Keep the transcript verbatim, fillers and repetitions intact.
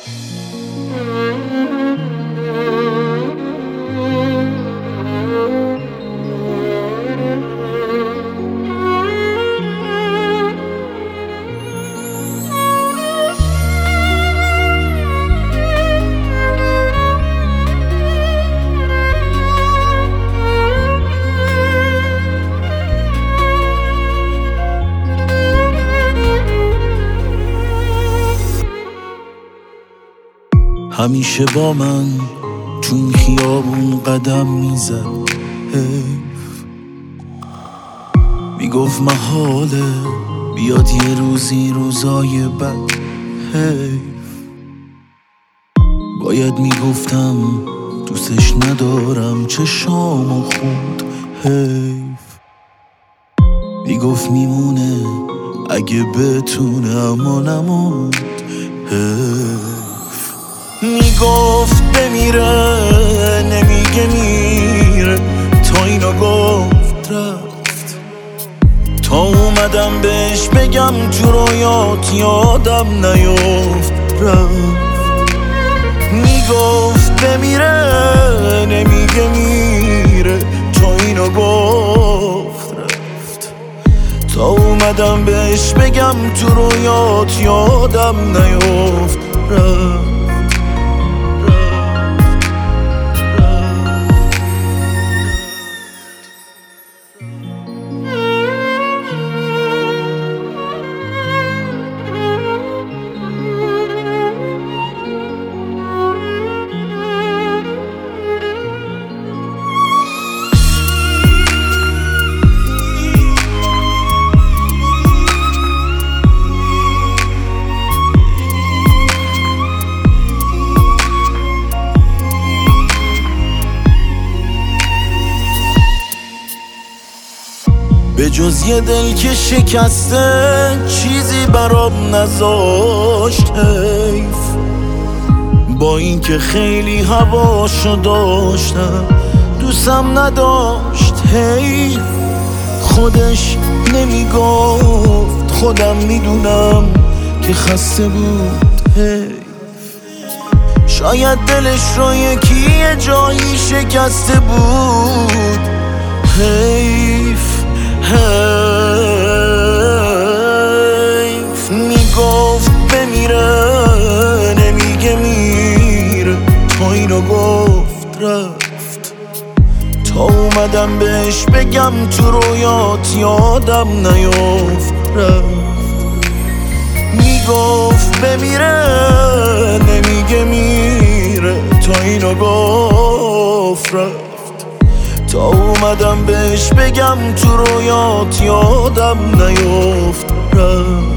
همیشه با من تو این خیابون قدم میزد، حیف میگفت محاله بیاد یه روزی روزای بد، حیف باید میگفتم دوستش ندارم چشامو خورد، حیف میگفت میمونه اگه بتونه اما نموند، حیف میگفت بمیره نمیگه میره، تا اینو گفت رفت، تا اومدم بهش بگم تو رویات یادم نیفت، رفت میگفت بمیره نمیگه میره، تا اینو گفت رفت، تا اومدم بهش بگم تو رویات یادم نیفت، رفت. به جز یه دل که شکسته چیزی برام نذاشت، حیف با این که خیلی هواشو داشتم دوستم نداشت، حیف خودش نمیگفت خودم میدونم که خسته بود، حیف شاید دلش رو یکی یه جایی شکسته بود، حیف حیف میگفت بمیره نمیگه میره، تا اینو گفت رفت، تا اومدم بهش بگم تو رویات یادم نیفت، رفت میگفت بمیره نمیگه میره، تا اینو گفت رفت، تا اومدم بهش بگم تو رویات یادم نیفت، رفت.